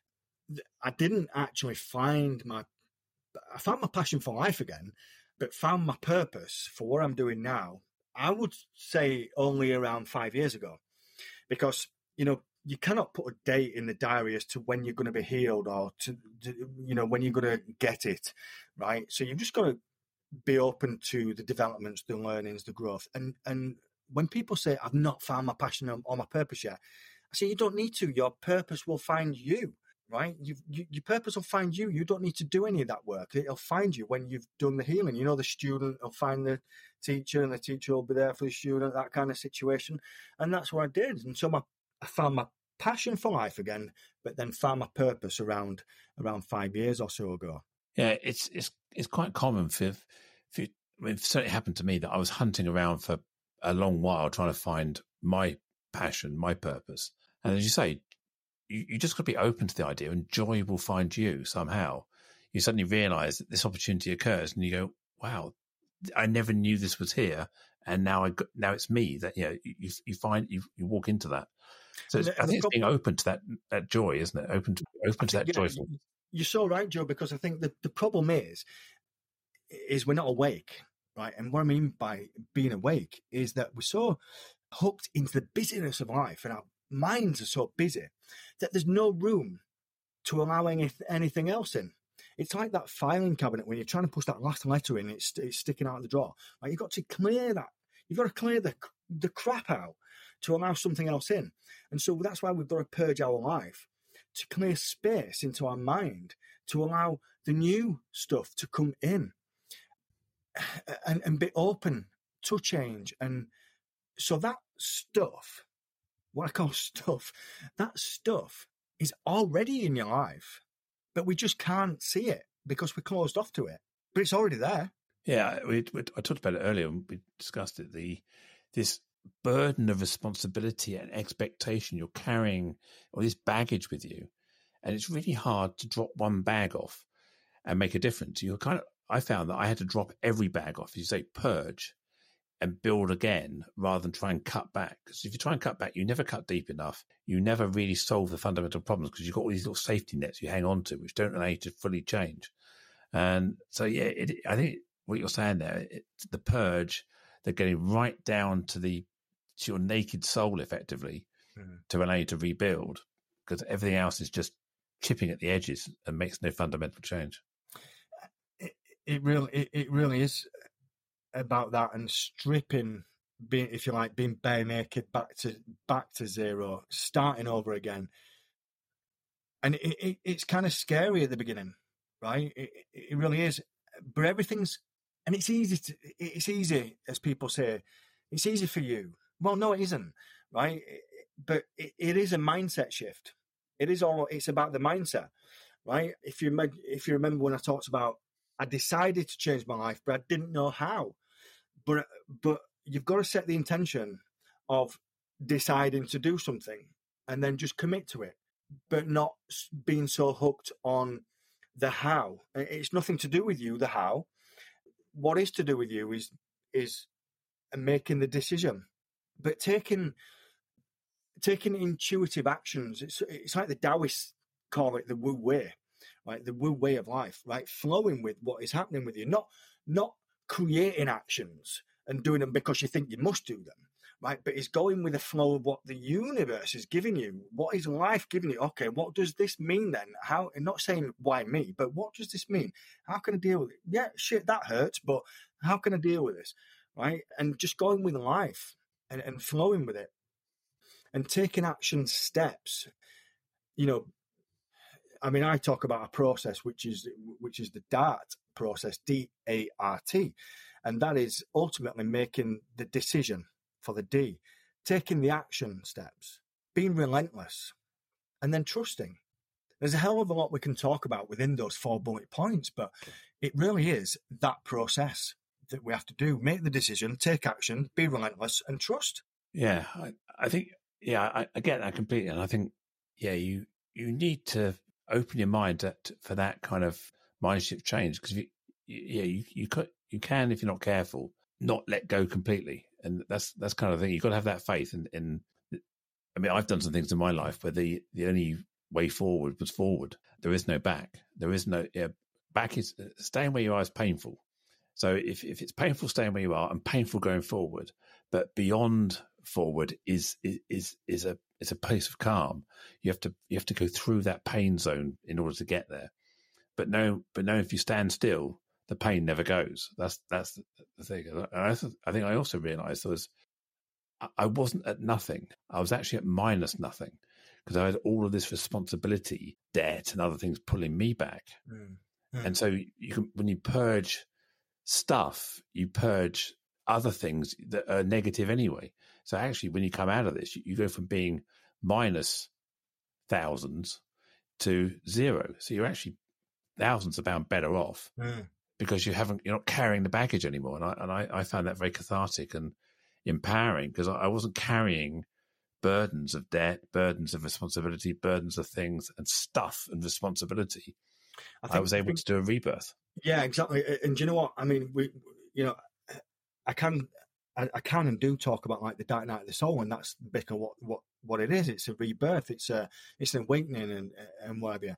I didn't actually find my, I found my passion for life again, but found my purpose for what I'm doing now, I would say only around five years ago. Because, you know, you cannot put a date in the diary as to when you're going to be healed or, to, to you know, when you're going to get it, right? So you've just got to be open to the developments, the learnings, the growth. And and when people say, I've not found my passion or, or my purpose yet, I say, you don't need to. Your purpose will find you, right? You've, you, your purpose will find you. You don't need to do any of that work. It'll find you when you've done the healing. You know, the student will find the teacher and the teacher will be there for the student, that kind of situation. And that's what I did. And so my, I found my passion for life again, but then found my purpose around around five years or so ago. Yeah, it's it's it's quite common for, for I mean, it certainly happened to me that I was hunting around for a long while trying to find my passion, my purpose. And as you say, you, you just got to be open to the idea, and joy will find you somehow. You suddenly realize that this opportunity occurs and you go, wow, I never knew this was here, and now I got, now it's me. That you know, you you find you you walk into that. So it's, I think it's being open to that that joy, isn't it? Open to open to that yeah, joyful. You're so right, Joe, because I think the, the problem is is we're not awake, right? And what I mean by being awake is that we're so hooked into the busyness of life, and our minds are so busy that there's no room to allow any, anything else in. It's like that filing cabinet when you're trying to push that last letter in, it's, it's sticking out of the drawer. Like you've got to clear that. You've got to clear the the crap out to allow something else in. And so that's why we've got to purge our life, to clear space into our mind, to allow the new stuff to come in and, and be open to change. And so that stuff, what I call stuff, that stuff is already in your life, but we just can't see it because we're closed off to it. But it's already there. Yeah, we, we, I talked about it earlier when we discussed it. The this burden of responsibility and expectation you're carrying, or this baggage with you, and it's really hard to drop one bag off and make a difference. You're kind of. I found that I had to drop every bag off. You say purge and build again rather than try and cut back. Because if you try and cut back, you never cut deep enough. You never really solve the fundamental problems because you've got all these little safety nets you hang on to, which don't allow you to fully change. And so, yeah, it, I think what you're saying there, it, the purge, they're getting right down to the to your naked soul, effectively, mm-hmm. to allow you to rebuild, because everything else is just chipping at the edges and makes no fundamental change. It, it really, it, it really is about that, and stripping, being, if you like, being bare naked back to back to zero, starting over again. And it, it, it's kind of scary at the beginning, right? It, it really is. But everything's, and it's easy to, it's easy, as people say, it's easy for you. Well, no, it isn't, right? But it, it is a mindset shift. It is all, it's about the mindset, right? If you if you remember when I talked about, I decided to change my life, but I didn't know how. But but you've got to set the intention of deciding to do something and then just commit to it, but not being so hooked on the how. It's nothing to do with you, the how. What is to do with you is is making the decision, but taking taking intuitive actions. It's it's like the Taoists call it the Wu Wei, right? The Wu Wei of life, right? Flowing with what is happening with you, not not creating actions and doing them because you think you must do them, right? But it's going with the flow of what the universe is giving you. What is life giving you? Okay, what does this mean then? How? And not saying why me, but what does this mean? How can I deal with it? Yeah, shit, that hurts, but how can I deal with this, right? And just going with life and, and flowing with it and taking action steps. You know, I mean, I talk about a process which is which is the DART process, D A R T, and that is ultimately making the decision for the D, taking the action steps, being relentless, and then trusting. There's a hell of a lot we can talk about within those four bullet points, but it really is that process that we have to do. Make the decision, take action, be relentless, and trust. Yeah, I, I think, yeah, I, I get that completely. And I think, yeah, you you need to open your mind to, to, for that kind of mind shift change, because you, yeah, you you could, you can, if you're not careful, not let go completely. And that's that's kind of the thing. You've got to have that faith in, in I mean, I've done some things in my life where the, the only way forward was forward. There is no back. There is no, yeah, back is, staying where you are is painful. So if, if it's painful staying where you are and painful going forward, but beyond forward is, is, is a, is a place of calm. You have to, you have to go through that pain zone in order to get there. But no, but no, if you stand still, the pain never goes. That's, that's the thing. And I, I think I also realized there was, I wasn't at nothing. I was actually at minus nothing, because I had all of this responsibility, debt, and other things pulling me back. Mm. Mm. And so you can, when you purge stuff, you purge other things that are negative anyway. So actually, when you come out of this, you, you go from being minus thousands to zero. So you're actually thousands of pounds better off mm. because you haven't, you're not carrying the baggage anymore. And I and I, I found that very cathartic and empowering, because I wasn't carrying burdens of debt, burdens of responsibility, burdens of things and stuff and responsibility. I, think, I was able to do a rebirth. Yeah, exactly. And do you know what? I mean, we, you know, I can, I, I can and do talk about like the dark night of the soul, and that's basically what what what it is. It's a rebirth. It's a it's an awakening and and whatever.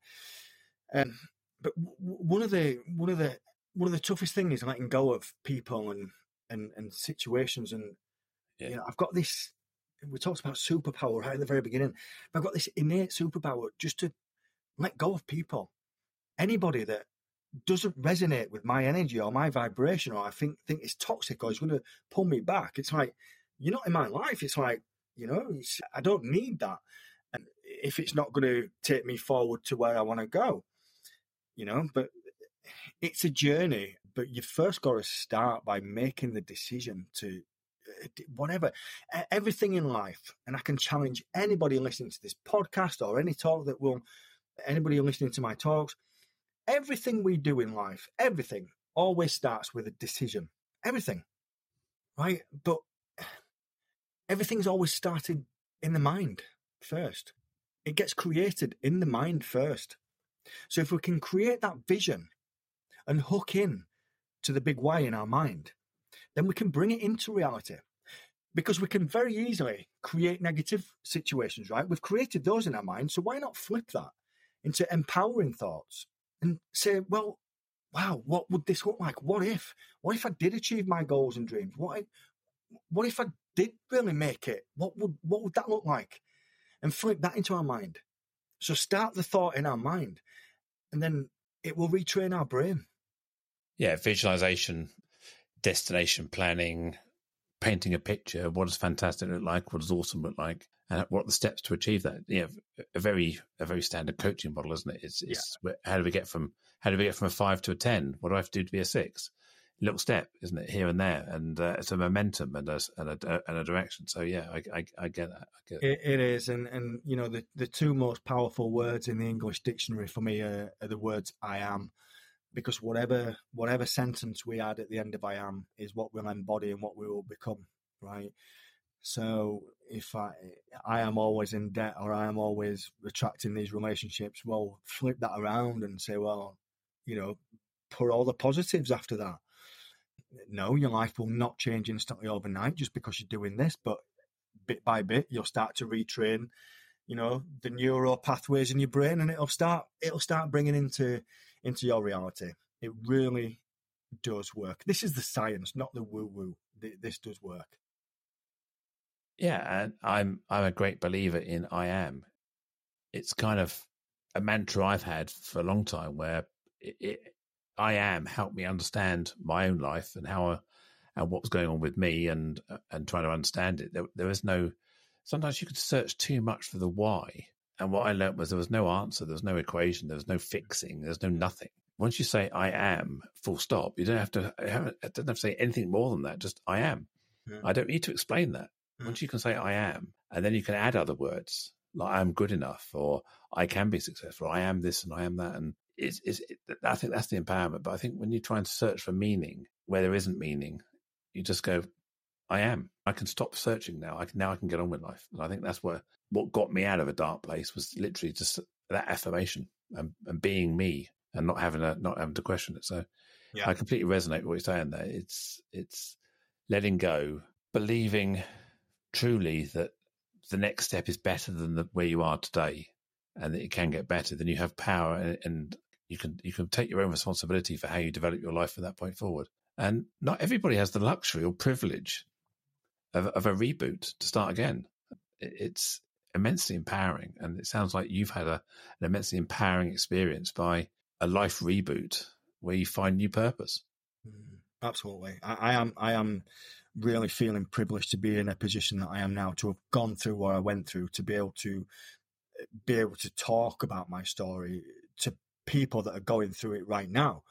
Um, but w- one of the one of the one of the toughest things is letting go of people and and and situations. And yeah. you know, I've got this. We talked about superpower right at the very beginning. I've got this innate superpower just to let go of people. Anybody that doesn't resonate with my energy or my vibration, or I think think it's toxic or is going to pull me back. It's like, you're not in my life. It's like, you know, it's, I don't need that. And if it's not going to take me forward to where I want to go, you know, but it's a journey. But you first got to start by making the decision to whatever, everything in life. And I can challenge anybody listening to this podcast or any talk that will, anybody listening to my talks, everything we do in life, everything always starts with a decision. Everything, right? But everything's always started in the mind first. It gets created in the mind first. So if we can create that vision and hook in to the big why in our mind, then we can bring it into reality. Because we can very easily create negative situations, right? We've created those in our mind, so why not flip that into empowering thoughts and say, well, wow, what would this look like? What if? What if I did achieve my goals and dreams? What if, what if I did really make it? What would what would that look like? And flip that into our mind. So start the thought in our mind, and then it will retrain our brain. Yeah, visualization, destination planning, painting a picture. What does fantastic look like? What does awesome look like? And what are the steps to achieve that? Yeah, a very a very standard coaching model, isn't it? It's, it's yeah. how do we get from how do we get from a five to a ten? What do I have to do to be a six? Little step, isn't it? Here and there, and uh, it's a momentum and a and a, and a direction. So yeah, I, I, I get that. I get it, it is, and and you know the the two most powerful words in the English dictionary for me are, are the words "I am," because whatever whatever sentence we add at the end of "I am" is what we'll embody and what we will become. Right. So if I I am always in debt or I am always retracting these relationships, well, flip that around and say, well, you know, put all the positives after that. No, your life will not change instantly overnight just because you're doing this, but bit by bit, you'll start to retrain, you know, the neural pathways in your brain, and it'll start it'll start bringing into into your reality. It really does work. This is the science, not the woo-woo. This does work. Yeah, and I'm I'm a great believer in I am. It's kind of a mantra I've had for a long time, where it, it, I am helped me understand my own life and how I, and what was going on with me, and and trying to understand it. There, there is no. Sometimes you could search too much for the why, and what I learned was there was no answer, there was no equation, there was no fixing, there's no nothing. Once you say I am, full stop, you don't have to. I don't have to say anything more than that. Just I am. Yeah. I don't need to explain that. Once you can say I am, and then you can add other words like I'm good enough, or I can be successful, I am this and I am that. And it's, it's, it, I think that's the empowerment. But I think when you try and search for meaning where there isn't meaning, you just go, I am. I can stop searching now. I can, now I can get on with life. And I think that's what, what got me out of a dark place was literally just that affirmation and, and being me and not having a, not having to question it. So yeah. I completely resonate with what you're saying there. It's, it's letting go, believing truly that the next step is better than the, where you are today, and that it can get better. Then you have power, and, and you can you can take your own responsibility for how you develop your life from that point forward. And not everybody has the luxury or privilege of, of a reboot to start again. It's immensely empowering, and it sounds like you've had a, an immensely empowering experience by a life reboot where you find new purpose. Absolutely, I, I am. I am. really feeling privileged to be in a position that I am now, to have gone through what I went through, to be able to be able to talk about my story to people that are going through it right now.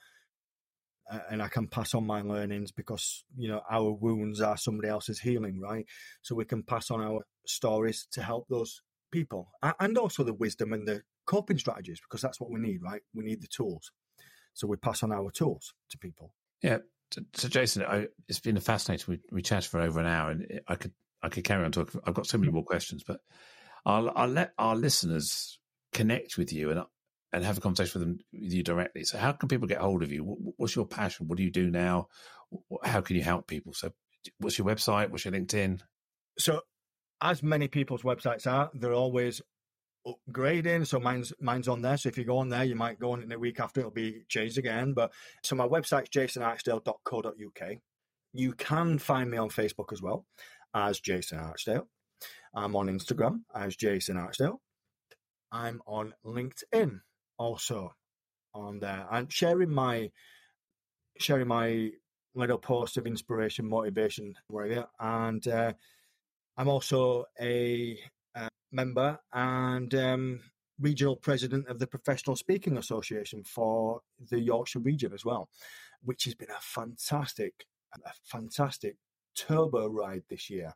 Uh, and I can pass on my learnings because, you know, our wounds are somebody else's healing, right? So we can pass on our stories to help those people, and also the wisdom and the coping strategies, because that's what we need, right? We need the tools. So we pass on our tools to people. Yeah. So, Jason, I, it's been fascinating. We, we chatted for over an hour, and I could I could carry on talking. I've got so many more questions, but I'll I'll let our listeners connect with you and and have a conversation with them with you directly. So, how can people get hold of you? What, what's your passion? What do you do now? How can you help people? So, What's your website? What's your LinkedIn? So, as many people's websites are, they're always upgrading. So mine's mine's on there. So if you go on there, you might go on in a week after, it'll be changed again. But so my website's jason archdale dot co dot uk. You can find me on Facebook as well as Jason Archdale. I'm on Instagram as Jason Archdale. I'm on LinkedIn also on there. I'm sharing my sharing my little post of inspiration, motivation, whatever. And uh, I'm also a uh, member and um, regional president of the Professional Speaking Association for the Yorkshire region as well, which has been a fantastic, a fantastic turbo ride this year.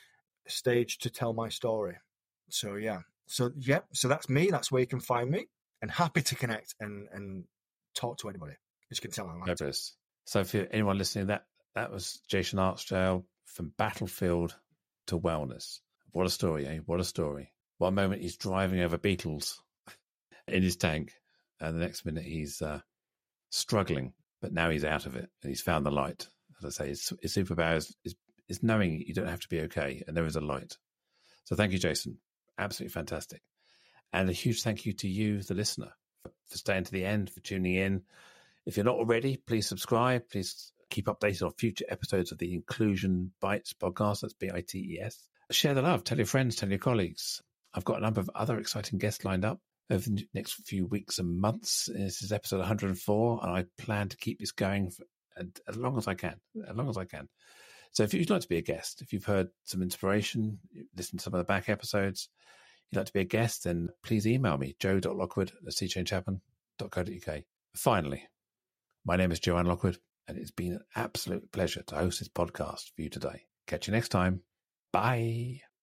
Stage to tell my story. So yeah, so yeah, so that's me. That's where you can find me, and happy to connect and and talk to anybody. As you can tell, I like it. So for anyone listening, that that was Jason Archdale from Battlefield to Wellness. What a story, eh? What a story. One moment he's driving over beetles in his tank, and the next minute he's uh, struggling, but now he's out of it and he's found the light. As I say, his, his superpower is, is, is knowing you don't have to be okay, and there is a light. So thank you, Jason. Absolutely fantastic. And a huge thank you to you, the listener, for, for staying to the end, for tuning in. If you're not already, please subscribe. Please keep updated on future episodes of the Inclusion Bites podcast. That's B I T E S. Share the love. Tell your friends. Tell your colleagues. I've got a number of other exciting guests lined up over the next few weeks and months. This is episode one hundred four, and I plan to keep this going for as long as I can, as long as I can. So if you'd like to be a guest, if you've heard some inspiration, listened to some of the back episodes, you'd like to be a guest, then please email me, joe dot lockwood at sea change happen dot co dot uk. Finally, my name is Joanne Lockwood, and it's been an absolute pleasure to host this podcast for you today. Catch you next time. Bye.